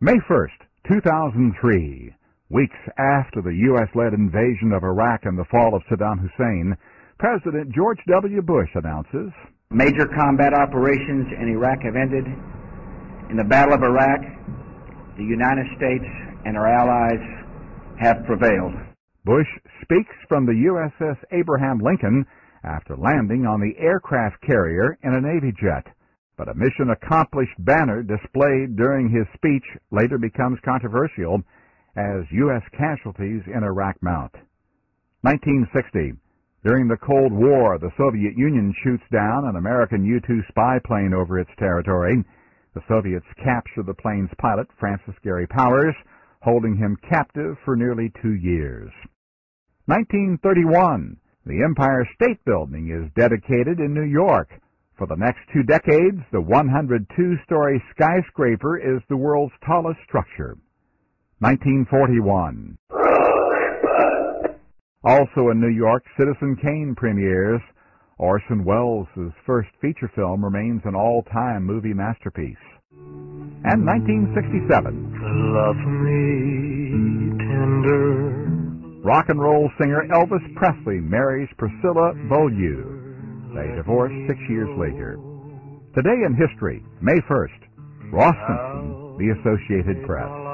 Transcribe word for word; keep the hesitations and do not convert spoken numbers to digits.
May first, two thousand three, weeks after the U S-led invasion of Iraq and the fall of Saddam Hussein, President George W. Bush announces, "Major combat operations in Iraq have ended. In the Battle of Iraq, the United States and our allies have prevailed." Bush speaks from the U S S Abraham Lincoln after landing on the aircraft carrier in a Navy jet. But a mission accomplished banner displayed during his speech later becomes controversial as U S casualties in Iraq mount. nineteen sixty. During the Cold War, the Soviet Union shoots down an American U two spy plane over its territory. The Soviets capture the plane's pilot, Francis Gary Powers, holding him captive for nearly two years. nineteen thirty-one. The Empire State Building is dedicated in New York. For the next two decades, the one hundred two story skyscraper is the world's tallest structure. nineteen forty-one. Also in New York, Citizen Kane premieres. Orson Welles' first feature film remains an all-time movie masterpiece. And nineteen sixty-seven. Love me tender. Rock and roll singer Elvis Presley marries Priscilla Beaulieu. They divorced six years later. Today in history, May first, Ross Simpson, The Associated Press.